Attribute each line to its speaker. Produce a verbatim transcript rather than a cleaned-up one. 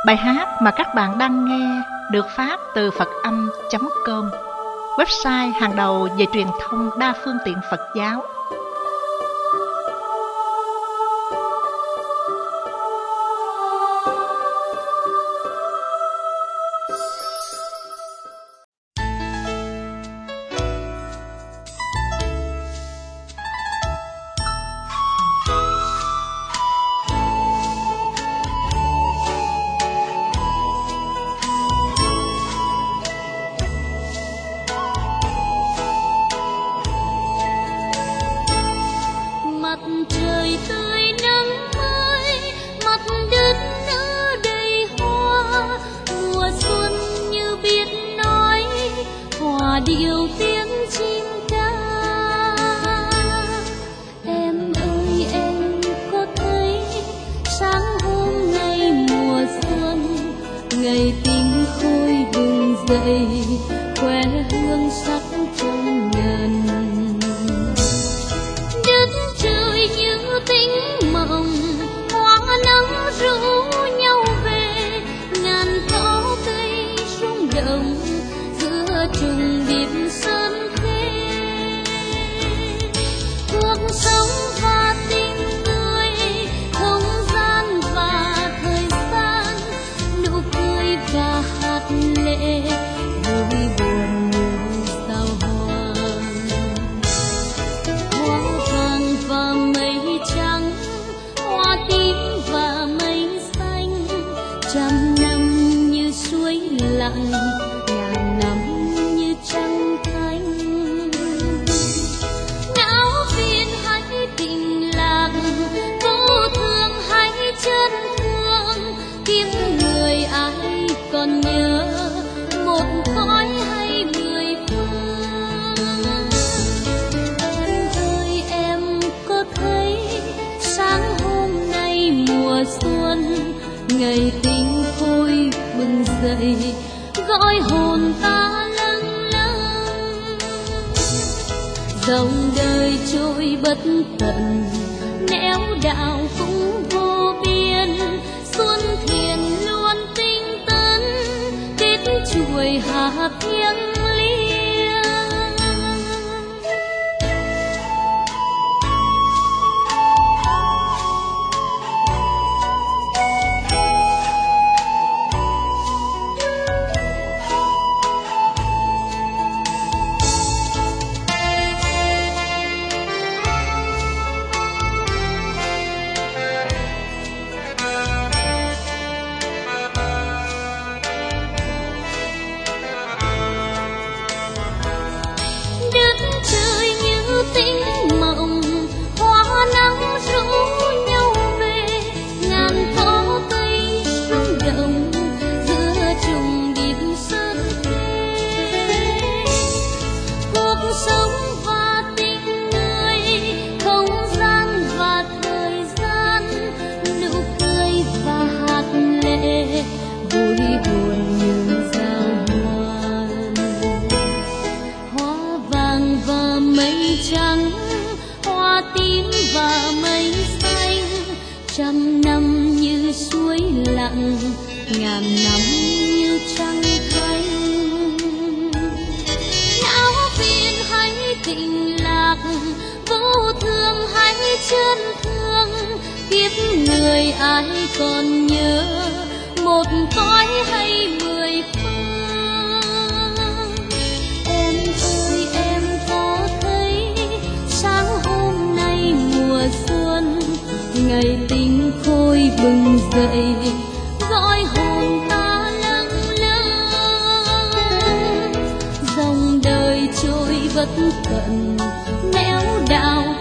Speaker 1: Bài hát mà các bạn đang nghe được phát từ phật âm chấm com, website hàng đầu về truyền thông đa phương tiện Phật giáo.
Speaker 2: Mặt trời tươi nắng mới, mặt đất nở đầy hoa, mùa xuân như biết nói, hòa điệu tiếng chim ca. Em ơi em có thấy sáng hôm nay mùa xuân, ngày tình khôi bừng dậy, khoe hương sắc trong ngần. Như tính mộng, hoa nắng rủ nhau về, ngàn cỏ cây rung động giữa trùng điệp sơn khê. Cuộc sống và tình người, không gian và thời gian, nụ cười và hạt lệ, vui buồn như sao hoa. Hoa vàng và mây trắng, hoa tím và mây xanh, trăm năm như suối lặng, ngàn năm như trăng thanh. Não viên hay tình lạc, vô thương hay chân thương, kiếp người ai còn nhớ một cõi hay mười phương. Em ơi em có thấy sáng hôm nay mùa xuân, ngày tình khôi bừng dậy, gọi hồn ta lâng lâng. Dòng đời trôi bất tận, nẻo đạo cũng vô biên, xuân thiền luôn tinh tấn, kết chuỗi hạ thiêng liêng. Trời như tính mộng, hoa nắng rủ nhau về, ngàn cỏ cây rung động giữa trùng điệp sơn khê. Cuộc sống và tình người, không gian và thời gian, nụ cười và hạt lệ, vui buồn như giao hoan. Hoa vàng và mây trắng, hoa tím và mây xanh, trăm năm như suối lặng, ngàn năm như trăng thanh. Não viên hay tình lạc, vô thương hay chân thương, kiếp người ai còn nhớ một cõi hay mười phương. Em ơi em có thấy sáng hôm nay mùa xuân, ngày tình khôi bừng dậy, gọi hồn ta lâng lâng. Dòng đời trôi bất tận, nẻo đạo